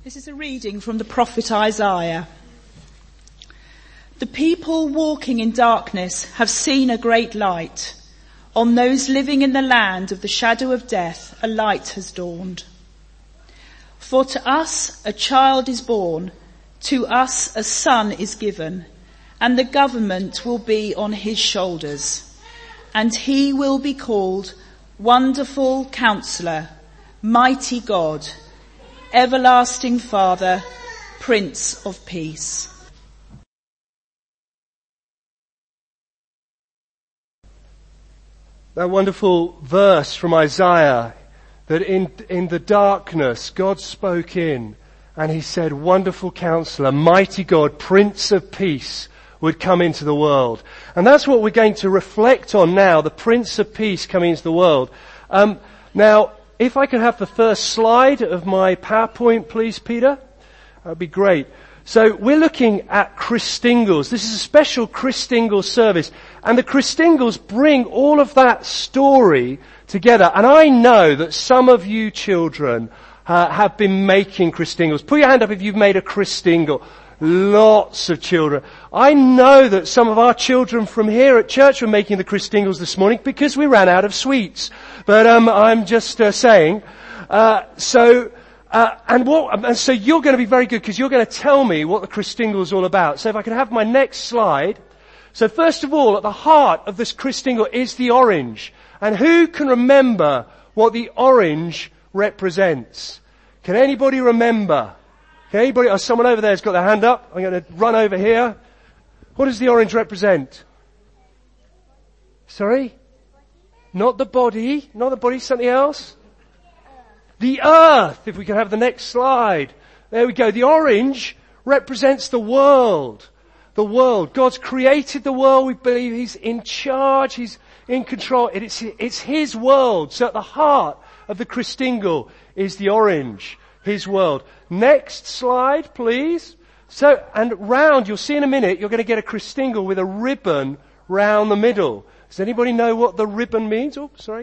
This is a reading from the prophet Isaiah. The people walking in darkness have seen a great light. On those living in the land of the shadow of death, a light has dawned. For to us a child is born, to us a son is given, and the government will be on his shoulders. And he will be called Wonderful Counselor, Mighty God, Everlasting Father, Prince of Peace. That wonderful verse from Isaiah, that in the darkness God spoke in and he said, Wonderful Counselor, Mighty God, Prince of Peace would come into the world. And that's what we're going to reflect on now, the Prince of Peace coming into the world. Now, if I could have the first slide of my PowerPoint, please, Peter. That would be great. So we're looking at Christingles. This is a special Christingles service. And the Christingles bring all of that story together. And I know that some of you children have been making Christingles. Put your hand up if you've made a Christingle. Lots of children. I know that some of our children from here at church were making the Christingles this morning because we ran out of sweets. But I'm just saying. So you're going to be very good because you're going to tell me what the Christingle is all about. So if I can have my next slide. So first of all, at the heart of this Christingle is the orange. And who can remember what the orange represents? Can anybody remember? Can anybody? Oh, someone over there has got their hand up. I'm going to run over here. What does the orange represent? Sorry? Not the body. Not the body. Something else? The earth. If we can have the next slide. There we go. The orange represents the world. The world. God's created the world. We believe He's in charge. He's in control. It's His world. So at the heart of the Christingle is the orange. His world. Next slide, please. So, and round, you'll see in a minute, you're going to get a Christingle with a ribbon round the middle. Does anybody know what the ribbon means? Oh, sorry.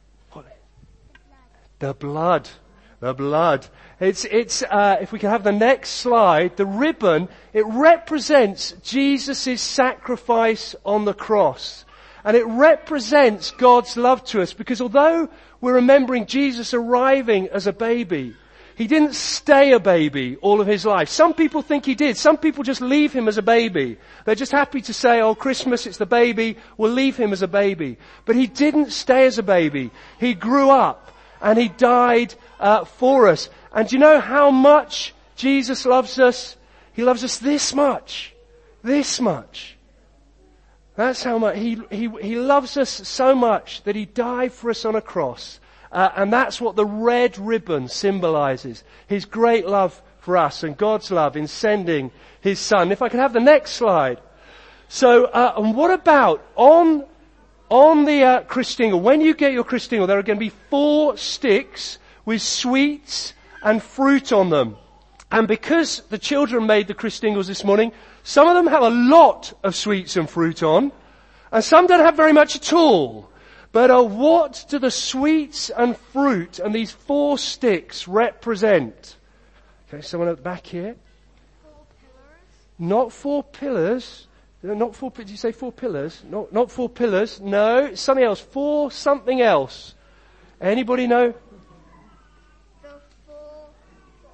The blood. The blood. It's if we can have the next slide, the ribbon, it represents Jesus' sacrifice on the cross. And it represents God's love to us because although we're remembering Jesus arriving as a baby, He didn't stay a baby all of His life. Some people think He did. Some people just leave Him as a baby. They're just happy to say, oh, Christmas, it's the baby. We'll leave Him as a baby. But He didn't stay as a baby. He grew up and He died for us. And do you know how much Jesus loves us? He loves us this much. This much. That's how much. He loves us so much that He died for us on a cross. And that's what the red ribbon symbolizes. His great love for us and God's love in sending His Son. If I can have the next slide. So, and what about on the Christingle? When you get your Christingle, there are going to be 4 sticks with sweets and fruit on them. And because the children made the Christingles this morning, some of them have a lot of sweets and fruit on, and some don't have very much at all. But what do the sweets and fruit and these 4 sticks represent? Okay, someone at the back here. 4 pillars. Not 4 pillars. Not 4. Did you say 4 pillars? Not 4 pillars. No, it's something else. 4 something else. Anybody know? The 4. What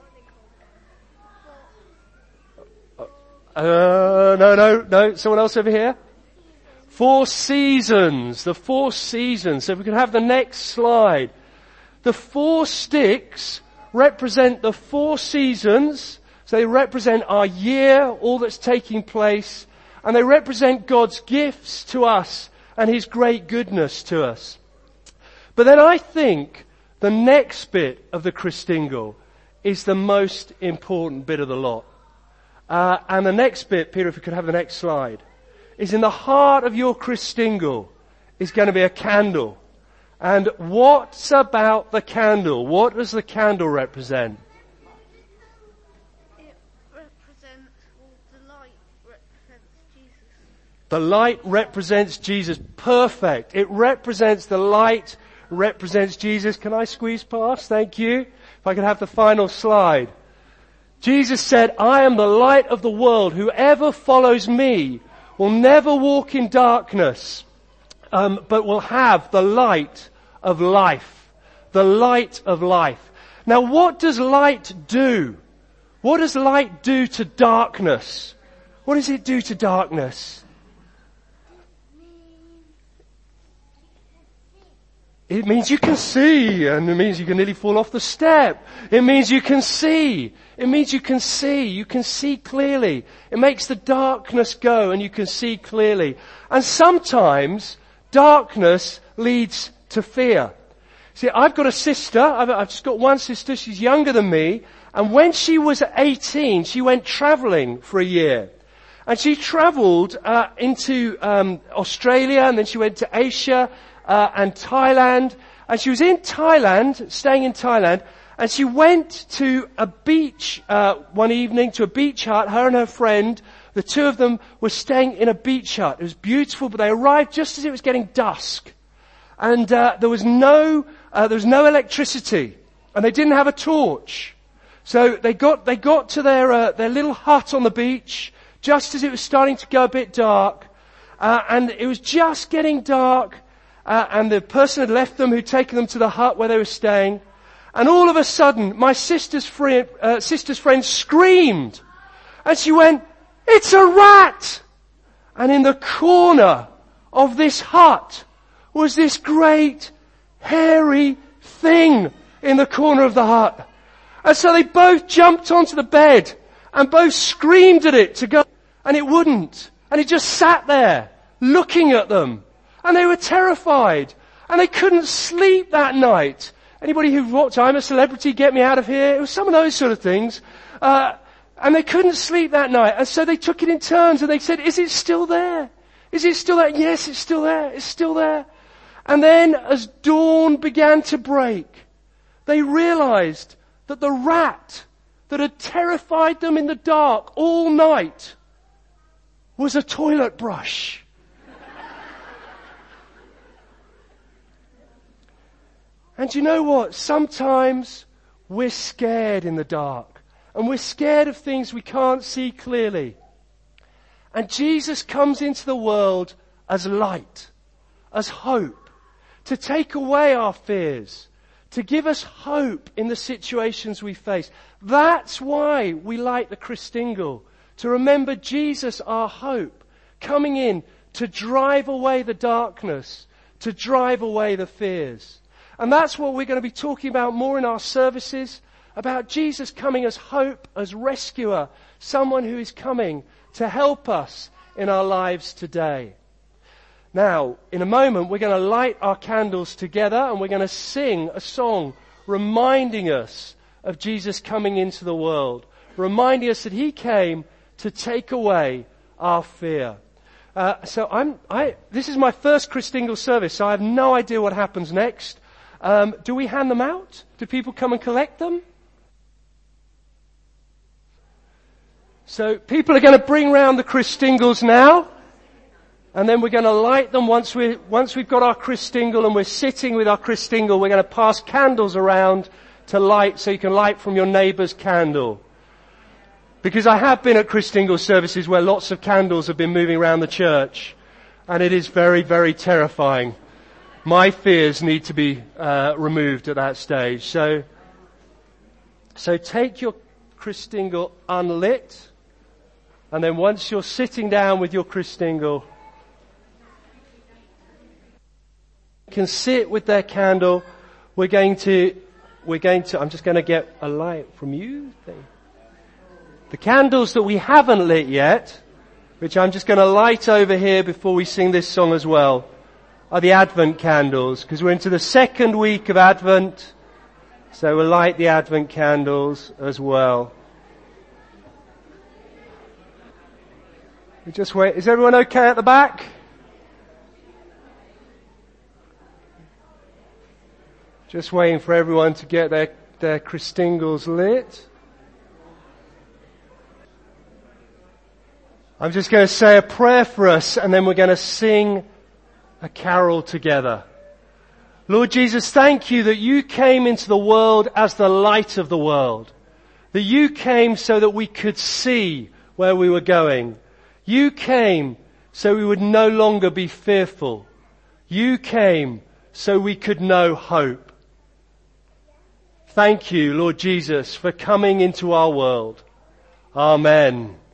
are they called? No. Someone else over here. 4 seasons. The 4 seasons. So if we could have the next slide. The 4 sticks represent the 4 seasons. So they represent our year, all that's taking place. And they represent God's gifts to us and His great goodness to us. But then I think the next bit of the Christingle is the most important bit of the lot. And the next bit, Peter, if we could have the next slide, is in the heart of your Christingle is going to be a candle. And what's about the candle? What does the candle represent? It represents, the light represents Jesus. The light represents Jesus. Perfect. It represents the light, represents Jesus. Can I squeeze past? Thank you. If I could have the final slide. Jesus said, I am the light of the world. Whoever follows me will never walk in darkness, but will have the light of life. The light of life. Now, what does light do? What does light do to darkness? What does it do to darkness? It means you can see, and it means you can nearly fall off the step. It means you can see. It means you can see. You can see clearly. It makes the darkness go and you can see clearly. And sometimes darkness leads to fear. See, I've got a sister. I've just got one sister. She's younger than me. And when she was 18, she went traveling for a year. And she traveled into Australia, and then she went to Asia and Thailand. And she was in Thailand, staying in Thailand, and she went to a beach one evening, to a beach hut, her and her friend. The two of them were staying in a beach hut. It was beautiful, but they arrived just as it was getting dusk. And there was no electricity, and they didn't have a torch. So they got to their little hut on the beach just as it was starting to go a bit dark, and it was just getting dark, and the person had left them who'd taken them to the hut where they were staying, and all of a sudden my sister's friend screamed, and she went, "It's a rat!" And in the corner of this hut was this great hairy thing in the corner of the hut. And so they both jumped onto the bed and both screamed at it to go, and it wouldn't. And it just sat there looking at them. And they were terrified. And they couldn't sleep that night. Anybody who watched I'm a Celebrity, Get Me Out of Here? It was some of those sort of things. And they couldn't sleep that night. And so they took it in turns and they said, "Is it still there? Is it still there?" "Yes, it's still there. It's still there." And then as dawn began to break, they realized that the rat that had terrified them in the dark all night was a toilet brush. And you know what? Sometimes we're scared in the dark. And we're scared of things we can't see clearly. And Jesus comes into the world as light, as hope, to take away our fears, to give us hope in the situations we face. That's why we light the Christingle, to remember Jesus, our hope, coming in to drive away the darkness, to drive away the fears. And that's what we're going to be talking about more in our services, about Jesus coming as hope, as rescuer, someone who is coming to help us in our lives today. Now, in a moment, we're going to light our candles together and we're going to sing a song reminding us of Jesus coming into the world, reminding us that He came to take away our fear. This is my first Christingle service, so I have no idea what happens next. Do we hand them out? Do people come and collect them? So people are going to bring round the Christingles now. And then we're going to light them once we've got our Christingle and we're sitting with our Christingle. We're going to pass candles around to light so you can light from your neighbour's candle. Because I have been at Christingle services where lots of candles have been moving around the church. And it is very, very terrifying. My fears need to be removed at that stage. So take your Christingle unlit. And then once you're sitting down with your Christingle, can sit with their candle. I'm just going to get a light from you. The candles that we haven't lit yet, which I'm just going to light over here before we sing this song as well, are the Advent candles, because we're into the second week of Advent. So we'll light the Advent candles as well. We just wait. Is everyone okay at the back? Just waiting for everyone to get their Christingles lit. I'm just going to say a prayer for us and then we're going to sing a carol together. Lord Jesus, thank you that you came into the world as the light of the world. That you came so that we could see where we were going. You came so we would no longer be fearful. You came so we could know hope. Thank you, Lord Jesus, for coming into our world. Amen.